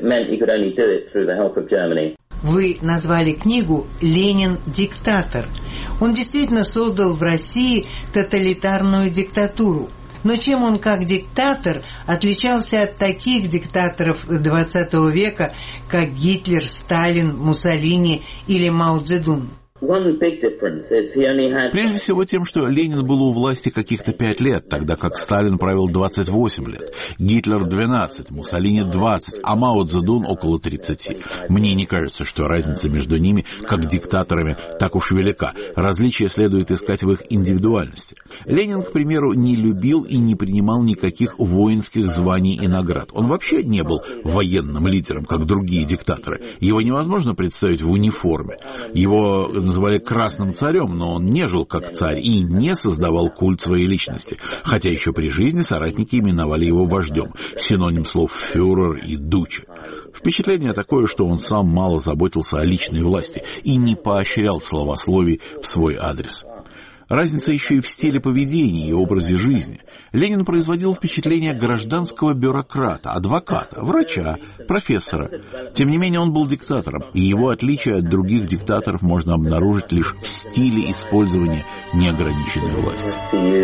Вы назвали книгу «Ленин – диктатор». Он действительно создал в России тоталитарную диктатуру. Но чем он как диктатор отличался от таких диктаторов XX века, как Гитлер, Сталин, Муссолини или Мао Цзэдун? Прежде всего тем, что Ленин был у власти каких-то 5 лет, тогда как Сталин правил 28 лет, Гитлер 12, Муссолини 20, а Мао Цзэдун около 30. Мне не кажется, что разница между ними, как диктаторами, так уж велика. Различия следует искать в их индивидуальности. Ленин, к примеру, не любил и не принимал никаких воинских званий и наград. Он вообще не был военным лидером, как другие диктаторы. Его невозможно представить в униформе. Его называли красным царем, но он не жил как царь и не создавал культ своей личности. Хотя еще при жизни соратники именовали его вождем. Синоним слов «фюрер» и «дуче». Впечатление такое, что он сам мало заботился о личной власти и не поощрял словословий в свой адрес. Разница еще и в стиле поведения и образе жизни. Ленин производил впечатление гражданского бюрократа, адвоката, врача, профессора. Тем не менее, он был диктатором, и его отличие от других диктаторов можно обнаружить лишь в стиле использования неограниченной власти.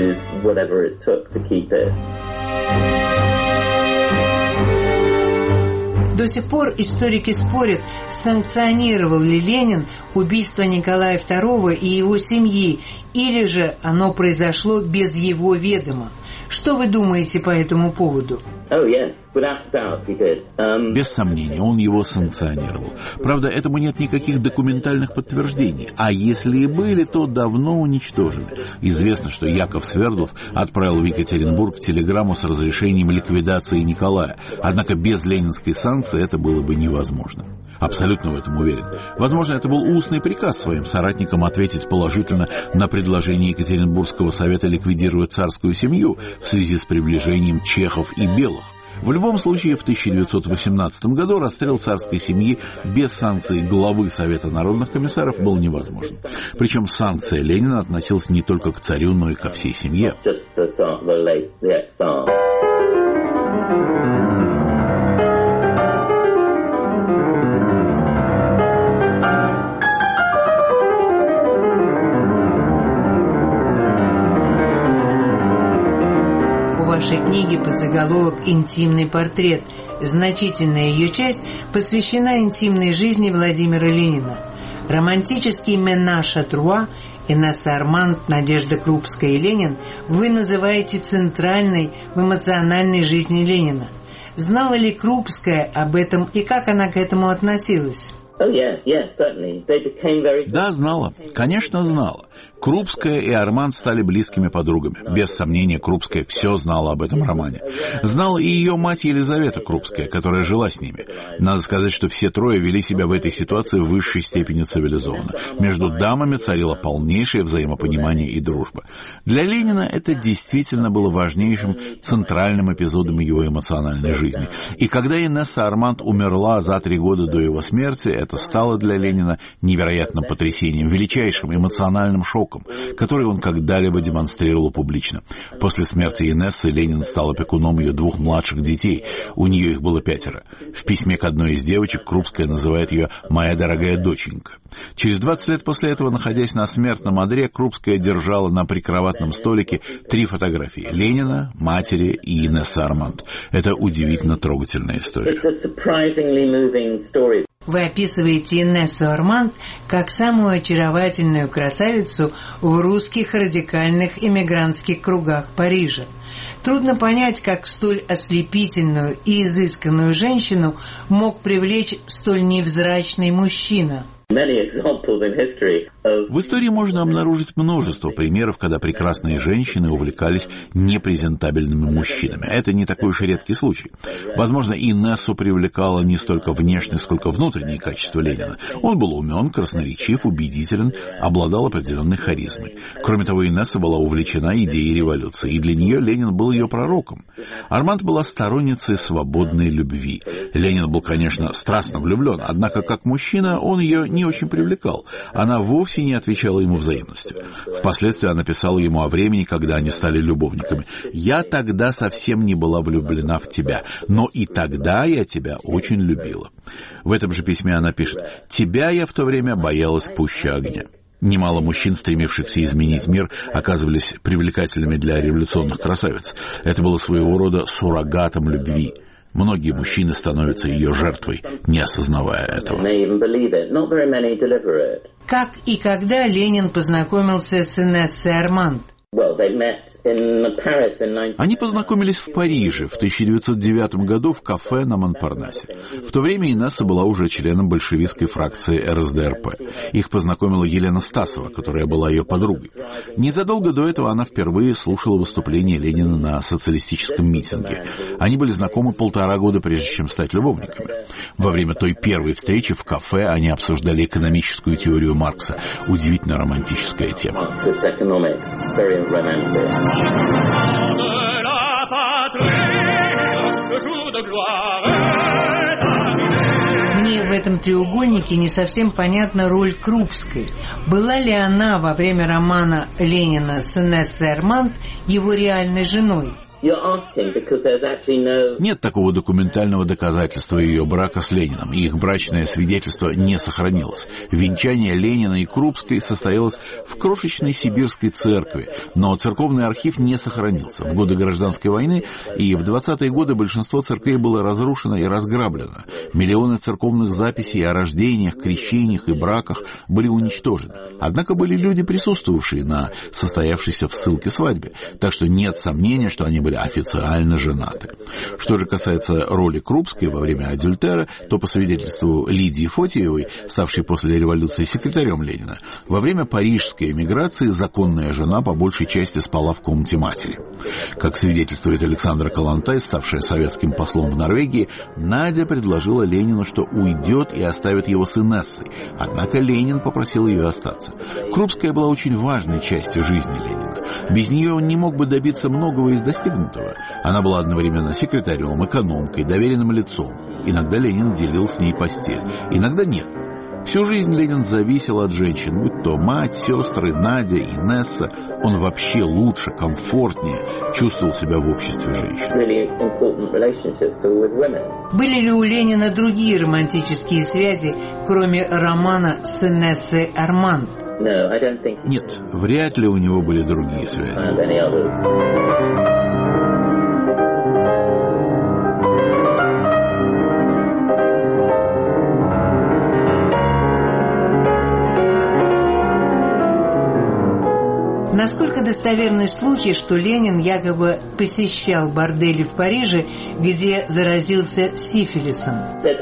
До сих пор историки спорят, санкционировал ли Ленин убийство Николая II и его семьи, или же оно произошло без его ведома. Что вы думаете по этому поводу? Без сомнения, он его санкционировал. Правда, этому нет никаких документальных подтверждений, а если и были, то давно уничтожены. Известно, что Яков Свердлов отправил в Екатеринбург телеграмму с разрешением ликвидации Николая, однако без ленинской санкции это было бы невозможно. Абсолютно в этом уверен. Возможно, это был устный приказ своим соратникам ответить положительно на предложение Екатеринбургского совета ликвидировать царскую семью в связи с приближением чехов и белых. В любом случае, в 1918 году расстрел царской семьи без санкций главы Совета народных комиссаров был невозможен. Причем санкция Ленина относилась не только к царю, но и ко всей семье. В вашей книге подзаголовок «Интимный портрет». Значительная ее часть посвящена интимной жизни Владимира Ленина. Романтический менаж а труа Инесса Арманд, Надежда Крупская и Ленин вы называете центральной в эмоциональной жизни Ленина. Знала ли Крупская об этом и как она к этому относилась? Да, знала. Конечно, знала. Крупская и Арманд стали близкими подругами. Без сомнения, Крупская все знала об этом романе. Знала и ее мать Елизавета Крупская, которая жила с ними. Надо сказать, что все трое вели себя в этой ситуации в высшей степени цивилизованно. Между дамами царило полнейшее взаимопонимание и дружба. Для Ленина это действительно было важнейшим центральным эпизодом его эмоциональной жизни. И когда Инесса Арманд умерла за 3 года до его смерти, это стало для Ленина невероятным потрясением, величайшим эмоциональным шоком, который он когда-либо демонстрировал публично. После смерти Инессы Ленин стал опекуном ее 2 младших детей. У нее их было 5. В письме к одной из девочек Крупская называет ее «моя дорогая доченька». Через 20 лет после этого, находясь на смертном одре, Крупская держала на прикроватном столике 3 фотографии – Ленина, матери и Инессы Арманд. Это удивительно трогательная история. Вы описываете Инессу Арманд как самую очаровательную красавицу в русских радикальных эмигрантских кругах Парижа. Трудно понять, как столь ослепительную и изысканную женщину мог привлечь столь невзрачный мужчина. В истории можно обнаружить множество примеров, когда прекрасные женщины увлекались непрезентабельными мужчинами. Это не такой уж и редкий случай. Возможно, Инессу привлекало не столько внешние, сколько внутренние качества Ленина. Он был умен, красноречив, убедителен, обладал определенной харизмой. Кроме того, Инесса была увлечена идеей революции, и для нее Ленин был ее пророком. Арманд была сторонницей свободной любви. Ленин был, конечно, страстно влюблен, однако как мужчина он ее не очень привлекал. Она вовсе не отвечала ему взаимностью. Впоследствии она писала ему о времени, когда они стали любовниками. «Я тогда совсем не была влюблена в тебя, но и тогда я тебя очень любила». В этом же письме она пишет: «Тебя я в то время боялась пуще огня». Немало мужчин, стремившихся изменить мир, оказывались привлекательными для революционных красавиц. Это было своего рода суррогатом любви. Многие мужчины становятся ее жертвой, не осознавая этого. Как и когда Ленин познакомился с Инессой Арманд? Они познакомились в Париже в 1909 году в кафе на Монпарнасе. В то время Инесса была уже членом большевистской фракции РСДРП. Их познакомила Елена Стасова, которая была ее подругой. Незадолго до этого она впервые слушала выступление Ленина на социалистическом митинге. Они были знакомы 1,5 года, прежде чем стать любовниками. Во время той первой встречи в кафе они обсуждали экономическую теорию Маркса. Удивительно романтическая тема. Мне в этом треугольнике не совсем понятна роль Крупской. Была ли она во время романа Ленина с Инессой Арманд его реальной женой? Нет такого документального доказательства ее брака с Лениным, и их брачное свидетельство не сохранилось. Венчание Ленина и Крупской состоялось в крошечной сибирской церкви, но церковный архив не сохранился. В годы Гражданской войны и в 20-е годы большинство церквей было разрушено и разграблено. Миллионы церковных записей о рождениях, крещениях и браках были уничтожены. Однако были люди, присутствовавшие на состоявшейся в ссылке свадьбе, так что нет сомнения, что они были официально женаты. Что же касается роли Крупской во время адюльтера, то по свидетельству Лидии Фотиевой, ставшей после революции секретарем Ленина, во время парижской эмиграции законная жена по большей части спала в комнате матери. Как свидетельствует Александра Калантай, ставшая советским послом в Норвегии, Надя предложила Ленину, что уйдет и оставит его с Инессой, однако Ленин попросил ее остаться. Крупская была очень важной частью жизни Ленина. Без нее он не мог бы добиться многого из достигнутого. Она была одновременно секретарем, экономкой, доверенным лицом. Иногда Ленин делил с ней постель, иногда нет. Всю жизнь Ленин зависел от женщин, будь то мать, сестры, Надя, Инесса. Он вообще лучше, комфортнее чувствовал себя в обществе женщин. Были ли у Ленина другие романтические связи, кроме романа с Инессой Арманд? Нет, вряд ли у него были другие связи. Насколько достоверны слухи, что Ленин якобы посещал бордели в Париже, где заразился сифилисом?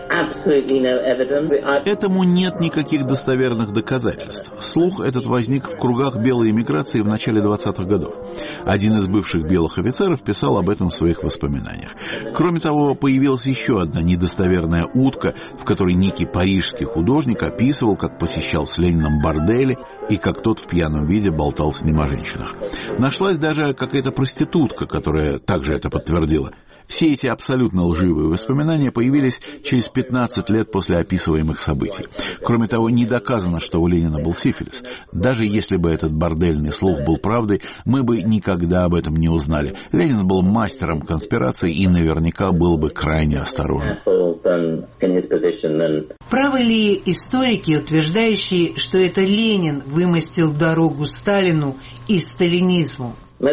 Этому нет никаких достоверных доказательств. Слух этот возник в кругах белой эмиграции в начале 20-х годов. Один из бывших белых офицеров писал об этом в своих воспоминаниях. Кроме того, появилась еще одна недостоверная утка, в которой некий парижский художник описывал, как посещал с Лениным бордели и как тот в пьяном виде болтал с ним о женщинах. Нашлась даже какая-то проститутка, которая также это подтвердила. Все эти абсолютно лживые воспоминания появились через 15 лет после описываемых событий. Кроме того, не доказано, что у Ленина был сифилис. Даже если бы этот бордельный слух был правдой, мы бы никогда об этом не узнали. Ленин был мастером конспирации и наверняка был бы крайне осторожен. Правы ли историки, утверждающие, что это Ленин вымостил дорогу Сталину и сталинизму?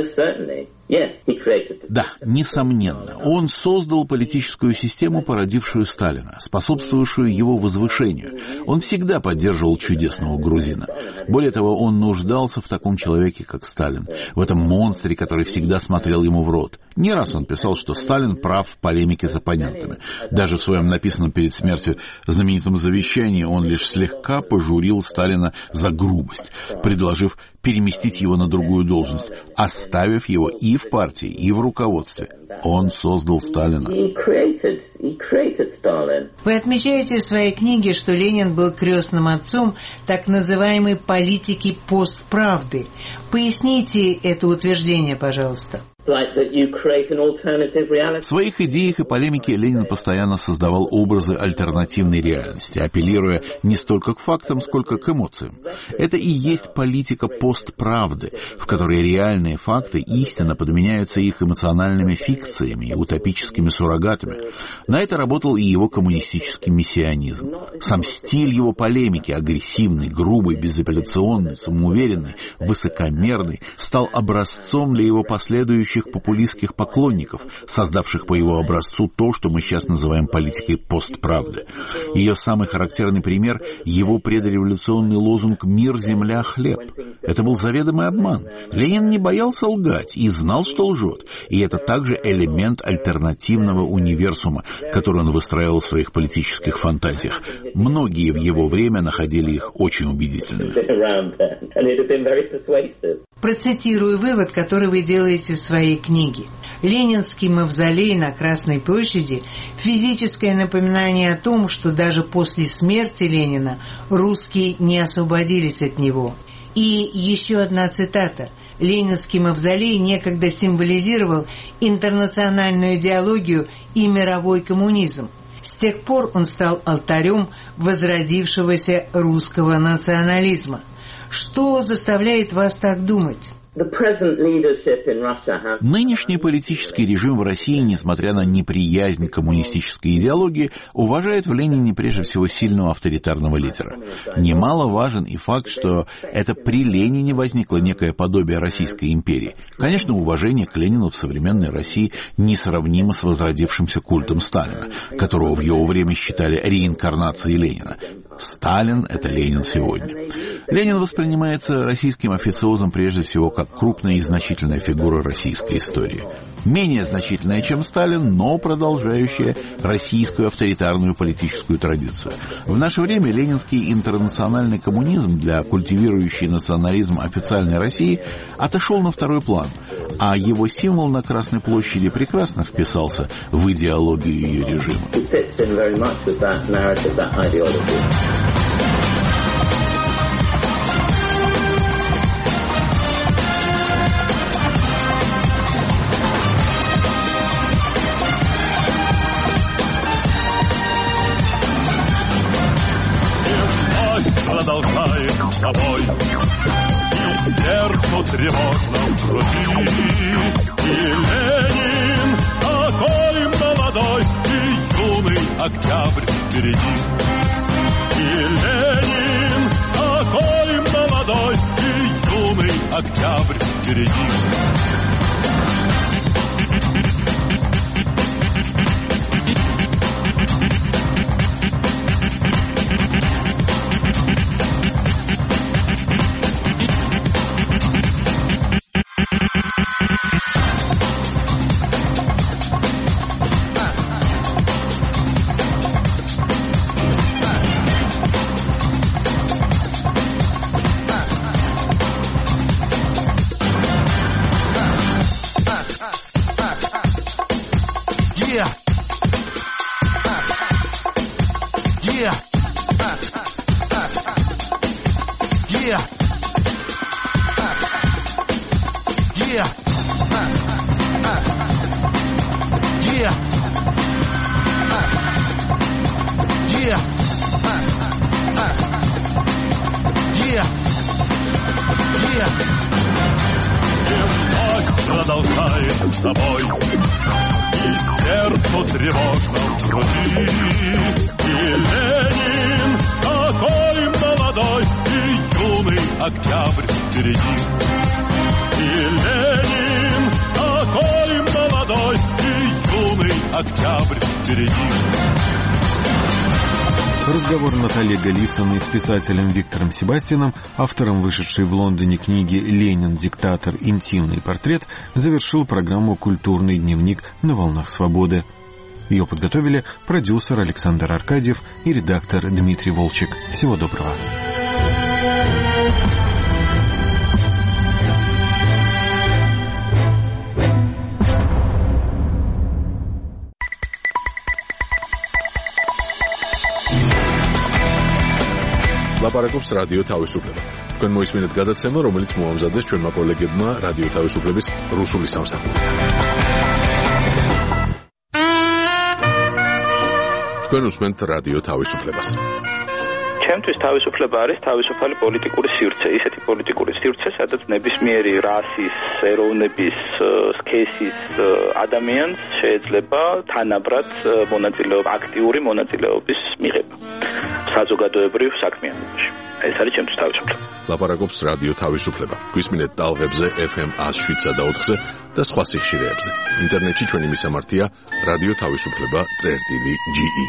Да, несомненно. Он создал политическую систему, породившую Сталина, способствовавшую его возвышению. Он всегда поддерживал чудесного грузина. Более того, он нуждался в таком человеке, как Сталин, в этом монстре, который всегда смотрел ему в рот. Не раз он писал, что Сталин прав в полемике с оппонентами. Даже в своем написанном перед смертью знаменитом завещании он лишь слегка пожурил Сталина за грубость, предложив переместить его на другую должность, оставив его и в партии, и в руководстве. Он создал Сталина. Вы отмечаете в своей книге, что Ленин был крестным отцом так называемой политики постправды. Поясните это утверждение, пожалуйста. В своих идеях и полемике Ленин постоянно создавал образы альтернативной реальности, апеллируя не столько к фактам, сколько к эмоциям. Это и есть политика постправды, в которой реальные факты истинно подменяются их эмоциональными фикциями и утопическими суррогатами. На это работал и его коммунистический мессианизм. Сам стиль его полемики, агрессивный, грубый, безапелляционный, самоуверенный, высокомерный, стал образцом для его последующих будущих популистских поклонников, создавших по его образцу то, что мы сейчас называем политикой постправды. Ее самый характерный пример – его предреволюционный лозунг «Мир, земля, хлеб». Это был заведомый обман. Ленин не боялся лгать и знал, что лжет. И это также элемент альтернативного универсума, который он выстраивал в своих политических фантазиях. Многие в его время находили их очень убедительными. Процитирую вывод, который вы делаете в своей книге. Ленинский мавзолей на Красной площади – физическое напоминание о том, что даже после смерти Ленина русские не освободились от него. И еще одна цитата. Ленинский мавзолей некогда символизировал интернациональную идеологию и мировой коммунизм. С тех пор он стал алтарем возродившегося русского национализма. Что заставляет вас так думать? Нынешний политический режим в России, несмотря на неприязнь к коммунистической идеологии, уважает в Ленине прежде всего сильного авторитарного лидера. Немаловажен и факт, что это при Ленине возникло некое подобие Российской империи. Конечно, уважение к Ленину в современной России несравнимо с возродившимся культом Сталина, которого в его время считали реинкарнацией Ленина. Сталин – это Ленин сегодня. Ленин воспринимается российским официозом прежде всего как крупная и значительная фигура российской истории. Менее значительная, чем Сталин, но продолжающая российскую авторитарную политическую традицию. В наше время ленинский интернациональный коммунизм для культивирующей национализм официальной России отошел на второй план, а его символ на Красной площади прекрасно вписался в идеологию ее режима. Продолжает с тобой, и сердцу тревожно в груди. И Ленин такой молодой, и юный октябрь впереди. И Ленин такой молодой, и юный октябрь впереди. Продолжает с тобой, и сердцу тревожно в груди. И Ленин такой молодой, и юный октябрь впереди. И Ленин такой молодой, и юный октябрь впереди. Разговор Натальи Голицыной с писателем Виктором Себастьяном, автором вышедшей в Лондоне книги «Ленин. Диктатор. Интимный портрет», завершил программу «Культурный дневник» на волнах свободы. Ее подготовили продюсер Александр Аркадьев и редактор Дмитрий Волчек. Всего доброго. ლაპარაკობს რადიო თავისუფლება. თქვენ მოისმინეთ გადაცემა, რომელიც მოამზადეს ჩვენმა კოლეგებმა რადიო თავისუფლების რუსული სამსახური. თქვენ უსმენთ რადიო თავისუფლებას. ჩემთვის თავისუფლება არის თავისუფალი პოლიტიკური სივრცე, ისეთი პოლიტიკური სივრცე, სადაც ნებისმიერი რასის, ეროვნების, სქესის ადამიანს შეიძლება თანაბრად აქტიური მონაწილეობის მიღება. საზოგადოებრივ საქმიანობაში. ეს არის ჩემთვის თავისუფლება. ლაპარაკობს რადიო თავისუფლება. გვისმინეთ ტალღებზე FM 107 და 4-ზე და სხვა სიხშირეებზე. ინტერნეტში ჩვენი მისამართია რადიო თავისუფლება.ge.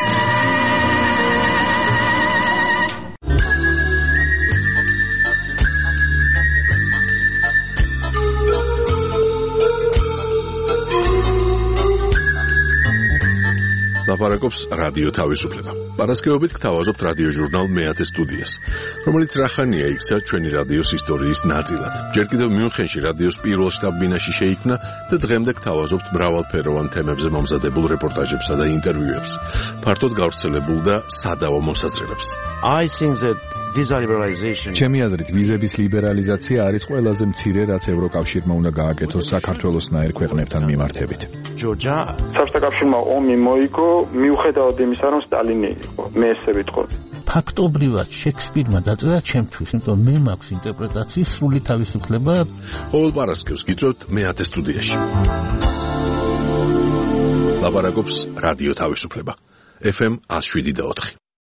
ლაპარაკობს რადიო თავისუფლება. პარასკევობით გთავაზობთ რადიო ჟურნალ მეათე სტუდიას, რომელიც რახანია იქცა ჩვენი რადიოს ისტორიის ნაწილად. ჯერ კიდევ მიუნხენში რადიოს პირველ შტაბ-ბინაში შეიქმნა და დღემდე გთავაზობთ მრავალფეროვან თემებზე მომზადებულ რეპორტაჟებსა და ინტერვიუებს. ფართოდ გავრცელებულ და სადავო მოსაზრებებს. ჩემი აზრით, ვიზების ლიბერალიზაცია არის ყველაზე მცირე, რაც ევროკავშირმა უნდა გააკეთოს საქართველოსნაირ ქვეყნებთან მიმართებით. საბჭოთა კავშირმა ომი მოიგო, მიუხედავად იმისა, რომ სტალინი იყო. მე ესე ვიტყოდი. ფაქტობრივად შექსპირმა დაწერა ჩემთვის, იმიტომ მე მაქვს ინტერპრეტაციის სრული თავისუფლება. ყოველ პარასკევს გიწევთ მეათე სტუდიაში. ლაპარაკობს რადიო თავისუფლება. FM 107 და 4.